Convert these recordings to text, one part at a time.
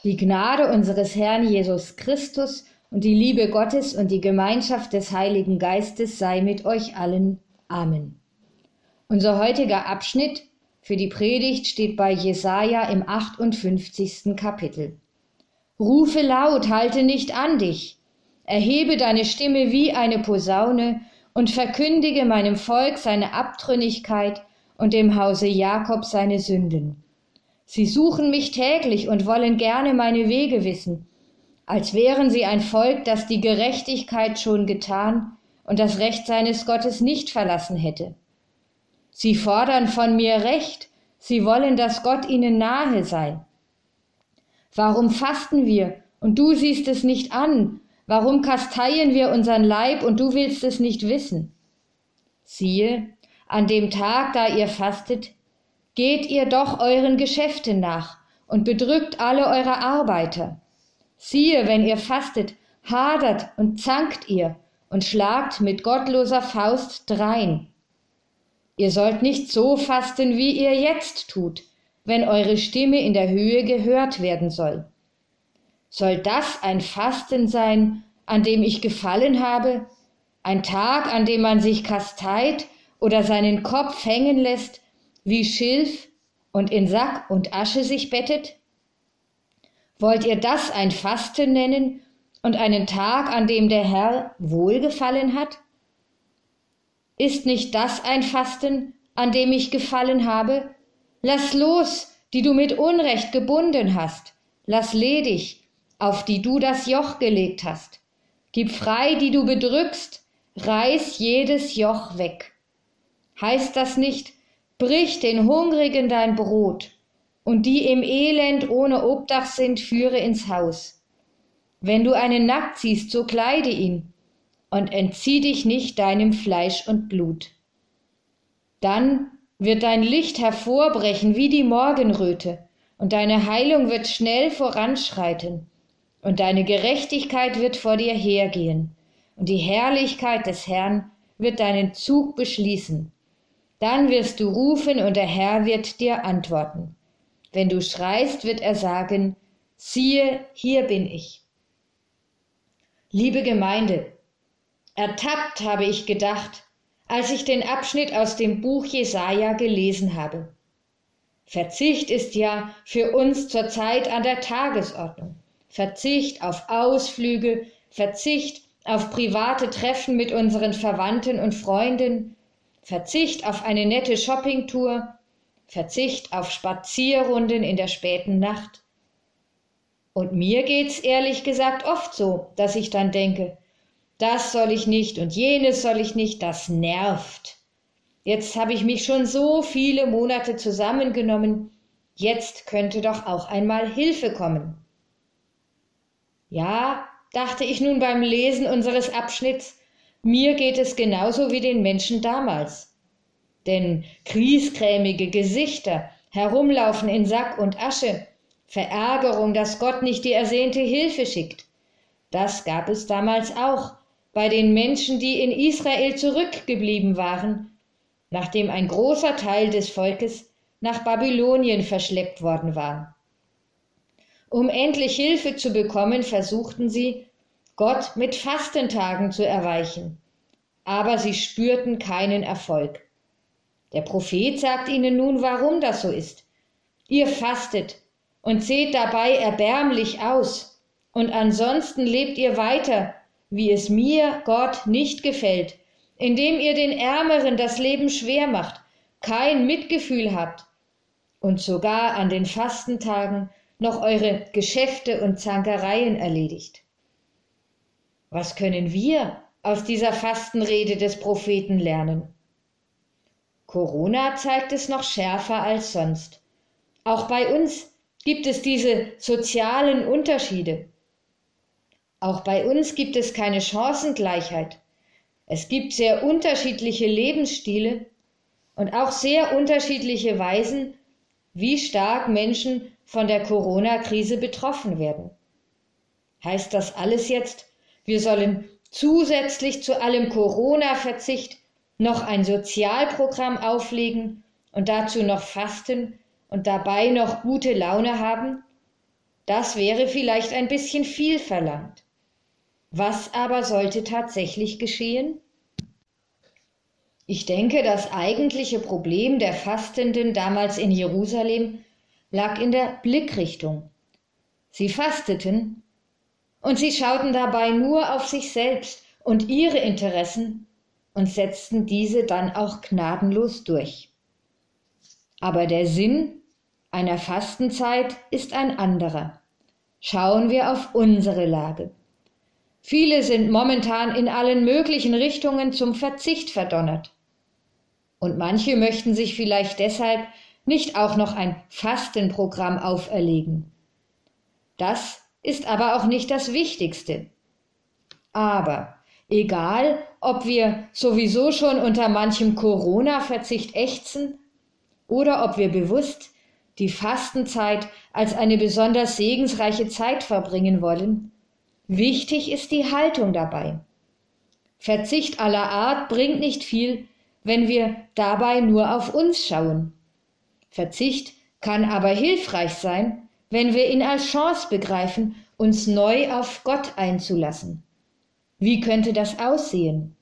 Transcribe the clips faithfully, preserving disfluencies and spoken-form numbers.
Die Gnade unseres Herrn Jesus Christus und die Liebe Gottes und die Gemeinschaft des Heiligen Geistes sei mit euch allen. Amen. Unser heutiger Abschnitt für die Predigt steht bei Jesaja im achtundfünfzigsten Kapitel. Rufe laut, halte nicht an dich. Erhebe deine Stimme wie eine Posaune und verkündige meinem Volk seine Abtrünnigkeit und dem Hause Jakob seine Sünden. Sie suchen mich täglich und wollen gerne meine Wege wissen, als wären sie ein Volk, das die Gerechtigkeit schon getan und das Recht seines Gottes nicht verlassen hätte. Sie fordern von mir Recht, sie wollen, dass Gott ihnen nahe sei. Warum fasten wir und du siehst es nicht an? Warum kasteien wir unseren Leib und du willst es nicht wissen? Siehe, an dem Tag, da ihr fastet, geht ihr doch euren Geschäften nach und bedrückt alle eure Arbeiter. Siehe, wenn ihr fastet, hadert und zankt ihr und schlagt mit gottloser Faust drein. Ihr sollt nicht so fasten, wie ihr jetzt tut, wenn eure Stimme in der Höhe gehört werden soll. Soll das ein Fasten sein, an dem ich gefallen habe, ein Tag, an dem man sich kasteit oder seinen Kopf hängen lässt, wie Schilf und in Sack und Asche sich bettet? Wollt ihr das ein Fasten nennen und einen Tag, an dem der Herr wohlgefallen hat? Ist nicht das ein Fasten, an dem ich gefallen habe? Lass los, die du mit Unrecht gebunden hast. Lass ledig, auf die du das Joch gelegt hast. Gib frei, die du bedrückst. Reiß jedes Joch weg. Heißt das nicht, brich den Hungrigen dein Brot, und die im Elend ohne Obdach sind, führe ins Haus. Wenn du einen nackt siehst, so kleide ihn, und entzieh dich nicht deinem Fleisch und Blut. Dann wird dein Licht hervorbrechen wie die Morgenröte, und deine Heilung wird schnell voranschreiten, und deine Gerechtigkeit wird vor dir hergehen, und die Herrlichkeit des Herrn wird deinen Zug beschließen. Dann wirst du rufen und der Herr wird dir antworten. Wenn du schreist, wird er sagen, siehe, hier bin ich. Liebe Gemeinde, ertappt habe ich gedacht, als ich den Abschnitt aus dem Buch Jesaja gelesen habe. Verzicht ist ja für uns zurzeit an der Tagesordnung. Verzicht auf Ausflüge, Verzicht auf private Treffen mit unseren Verwandten und Freunden, Verzicht auf eine nette Shoppingtour, Verzicht auf Spazierrunden in der späten Nacht. Und mir geht's ehrlich gesagt oft so, dass ich dann denke, das soll ich nicht und jenes soll ich nicht, das nervt. Jetzt habe ich mich schon so viele Monate zusammengenommen, jetzt könnte doch auch einmal Hilfe kommen. Ja, dachte ich nun beim Lesen unseres Abschnitts, mir geht es genauso wie den Menschen damals. Denn griesgrämige Gesichter, Herumlaufen in Sack und Asche, Verärgerung, dass Gott nicht die ersehnte Hilfe schickt, das gab es damals auch bei den Menschen, die in Israel zurückgeblieben waren, nachdem ein großer Teil des Volkes nach Babylonien verschleppt worden war. Um endlich Hilfe zu bekommen, versuchten sie, Gott mit Fastentagen zu erweichen, aber sie spürten keinen Erfolg. Der Prophet sagt ihnen nun, warum das so ist. Ihr fastet und seht dabei erbärmlich aus, und ansonsten lebt ihr weiter, wie es mir, Gott, nicht gefällt, indem ihr den Ärmeren das Leben schwer macht, kein Mitgefühl habt und sogar an den Fastentagen noch eure Geschäfte und Zankereien erledigt. Was können wir aus dieser Fastenrede des Propheten lernen? Corona zeigt es noch schärfer als sonst. Auch bei uns gibt es diese sozialen Unterschiede. Auch bei uns gibt es keine Chancengleichheit. Es gibt sehr unterschiedliche Lebensstile und auch sehr unterschiedliche Weisen, wie stark Menschen von der Corona-Krise betroffen werden. Heißt das alles jetzt, wir sollen zusätzlich zu allem Corona-Verzicht noch ein Sozialprogramm auflegen und dazu noch fasten und dabei noch gute Laune haben? Das wäre vielleicht ein bisschen viel verlangt. Was aber sollte tatsächlich geschehen? Ich denke, das eigentliche Problem der Fastenden damals in Jerusalem lag in der Blickrichtung. Sie fasteten und sie schauten dabei nur auf sich selbst und ihre Interessen und setzten diese dann auch gnadenlos durch. Aber der Sinn einer Fastenzeit ist ein anderer. Schauen wir auf unsere Lage. Viele sind momentan in allen möglichen Richtungen zum Verzicht verdonnert. Und manche möchten sich vielleicht deshalb nicht auch noch ein Fastenprogramm auferlegen. Das ist aber auch nicht das Wichtigste. Aber egal, ob wir sowieso schon unter manchem Corona-Verzicht ächzen oder ob wir bewusst die Fastenzeit als eine besonders segensreiche Zeit verbringen wollen, wichtig ist die Haltung dabei. Verzicht aller Art bringt nicht viel, wenn wir dabei nur auf uns schauen. Verzicht kann aber hilfreich sein, wenn wir ihn als Chance begreifen, uns neu auf Gott einzulassen. Wie könnte das aussehen?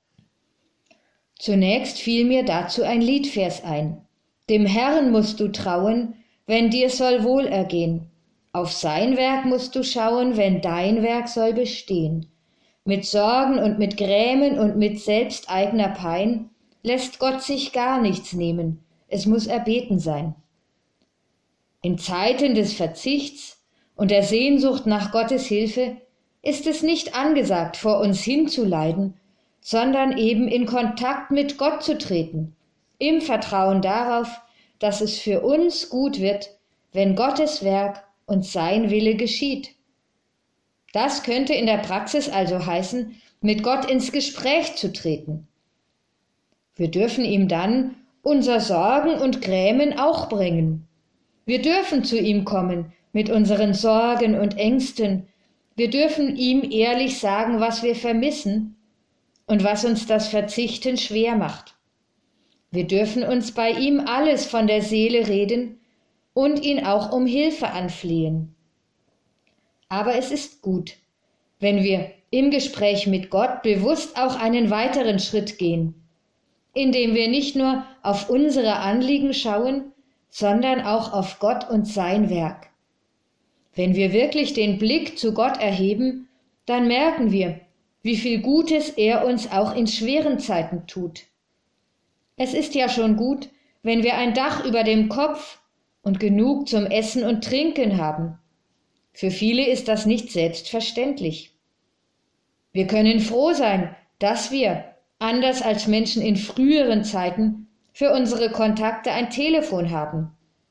Zunächst fiel mir dazu ein Liedvers ein. Dem Herrn musst du trauen, wenn dir soll wohlergehen. Auf sein Werk musst du schauen, wenn dein Werk soll bestehen. Mit Sorgen und mit Grämen und mit selbsteigener Pein lässt Gott sich gar nichts nehmen, es muss erbeten sein. In Zeiten des Verzichts und der Sehnsucht nach Gottes Hilfe ist es nicht angesagt, vor uns hinzuleiden, sondern eben in Kontakt mit Gott zu treten, im Vertrauen darauf, dass es für uns gut wird, wenn Gottes Werk und sein Wille geschieht. Das könnte in der Praxis also heißen, mit Gott ins Gespräch zu treten. Wir dürfen ihm dann unser Sorgen und Grämen auch bringen. Wir dürfen zu ihm kommen mit unseren Sorgen und Ängsten. Wir dürfen ihm ehrlich sagen, was wir vermissen und was uns das Verzichten schwer macht. Wir dürfen uns bei ihm alles von der Seele reden und ihn auch um Hilfe anflehen. Aber es ist gut, wenn wir im Gespräch mit Gott bewusst auch einen weiteren Schritt gehen, indem wir nicht nur auf unsere Anliegen schauen, sondern auch auf Gott und sein Werk. Wenn wir wirklich den Blick zu Gott erheben, dann merken wir, wie viel Gutes er uns auch in schweren Zeiten tut. Es ist ja schon gut, wenn wir ein Dach über dem Kopf und genug zum Essen und Trinken haben. Für viele ist das nicht selbstverständlich. Wir können froh sein, dass wir, anders als Menschen in früheren Zeiten, für unsere Kontakte ein Telefon haben.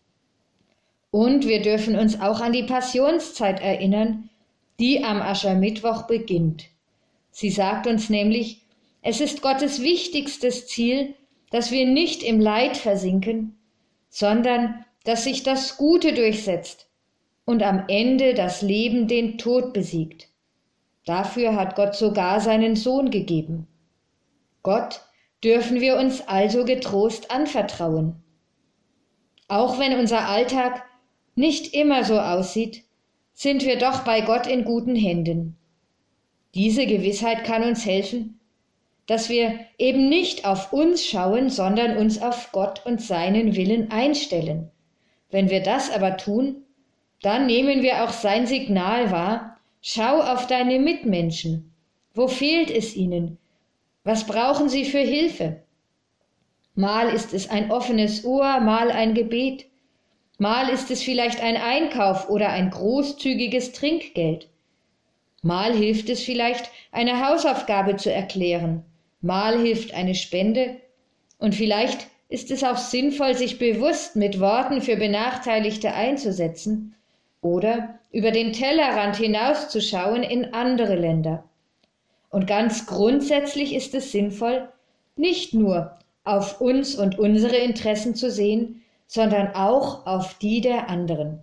Und wir dürfen uns auch an die Passionszeit erinnern, die am Aschermittwoch beginnt. Sie sagt uns nämlich, es ist Gottes wichtigstes Ziel, dass wir nicht im Leid versinken, sondern dass sich das Gute durchsetzt und am Ende das Leben den Tod besiegt. Dafür hat Gott sogar seinen Sohn gegeben. Gott dürfen wir uns also getrost anvertrauen. Auch wenn unser Alltag nicht immer so aussieht, sind wir doch bei Gott in guten Händen. Diese Gewissheit kann uns helfen, dass wir eben nicht auf uns schauen, sondern uns auf Gott und seinen Willen einstellen. Wenn wir das aber tun, dann nehmen wir auch sein Signal wahr: Schau auf deine Mitmenschen. Wo fehlt es ihnen? Was brauchen sie für Hilfe? Mal ist es ein offenes Ohr, mal ein Gebet. Mal ist es vielleicht ein Einkauf oder ein großzügiges Trinkgeld. Mal hilft es vielleicht, eine Hausaufgabe zu erklären. Mal hilft eine Spende. Und vielleicht ist es auch sinnvoll, sich bewusst mit Worten für Benachteiligte einzusetzen oder über den Tellerrand hinauszuschauen in andere Länder. Und ganz grundsätzlich ist es sinnvoll, nicht nur auf uns und unsere Interessen zu sehen, sondern auch auf die der anderen.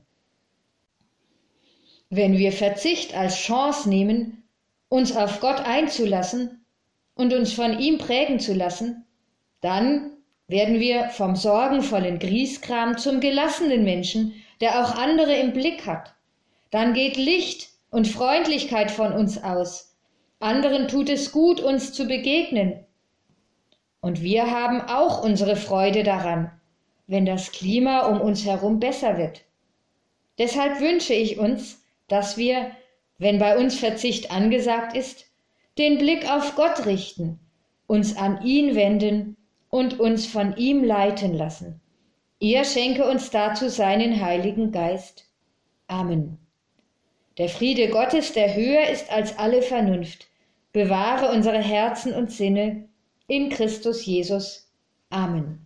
Wenn wir Verzicht als Chance nehmen, uns auf Gott einzulassen und uns von ihm prägen zu lassen, dann werden wir vom sorgenvollen Grieskram zum gelassenen Menschen, der auch andere im Blick hat, dann geht Licht und Freundlichkeit von uns aus. Anderen tut es gut, uns zu begegnen. Und wir haben auch unsere Freude daran, wenn das Klima um uns herum besser wird. Deshalb wünsche ich uns, dass wir, wenn bei uns Verzicht angesagt ist, den Blick auf Gott richten, uns an ihn wenden und uns von ihm leiten lassen. Er schenke uns dazu seinen Heiligen Geist. Amen. Der Friede Gottes, der höher ist als alle Vernunft, bewahre unsere Herzen und Sinne in Christus Jesus. Amen.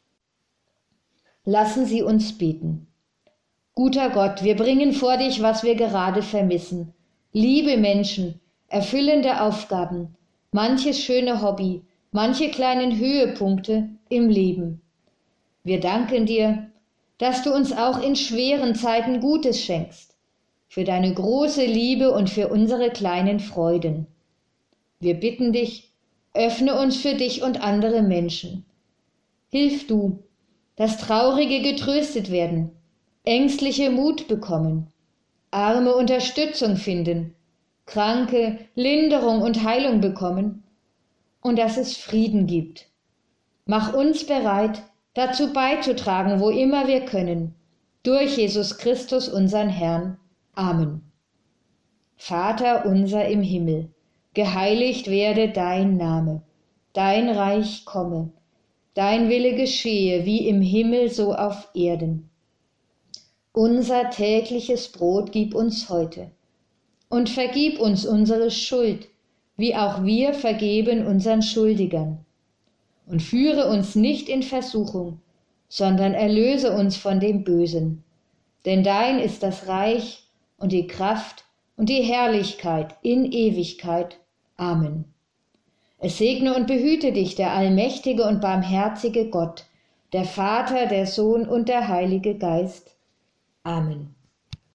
Lassen Sie uns beten. Guter Gott, wir bringen vor dich, was wir gerade vermissen. Liebe Menschen, erfüllende Aufgaben, manches schöne Hobby, manche kleinen Höhepunkte im Leben. Wir danken dir, dass du uns auch in schweren Zeiten Gutes schenkst, für deine große Liebe und für unsere kleinen Freuden. Wir bitten dich, öffne uns für dich und andere Menschen. Hilf du, dass Traurige getröstet werden, Ängstliche Mut bekommen, Arme Unterstützung finden, Kranke Linderung und Heilung bekommen und dass es Frieden gibt. Mach uns bereit, dazu beizutragen, wo immer wir können, durch Jesus Christus, unseren Herrn. Amen. Vater unser im Himmel, geheiligt werde dein Name, dein Reich komme, dein Wille geschehe, wie im Himmel so auf Erden. Unser tägliches Brot gib uns heute und vergib uns unsere Schuld, wie auch wir vergeben unseren Schuldigern. Und führe uns nicht in Versuchung, sondern erlöse uns von dem Bösen. Denn dein ist das Reich und die Kraft und die Herrlichkeit in Ewigkeit. Amen. Es segne und behüte dich der allmächtige und barmherzige Gott, der Vater, der Sohn und der Heilige Geist. Amen.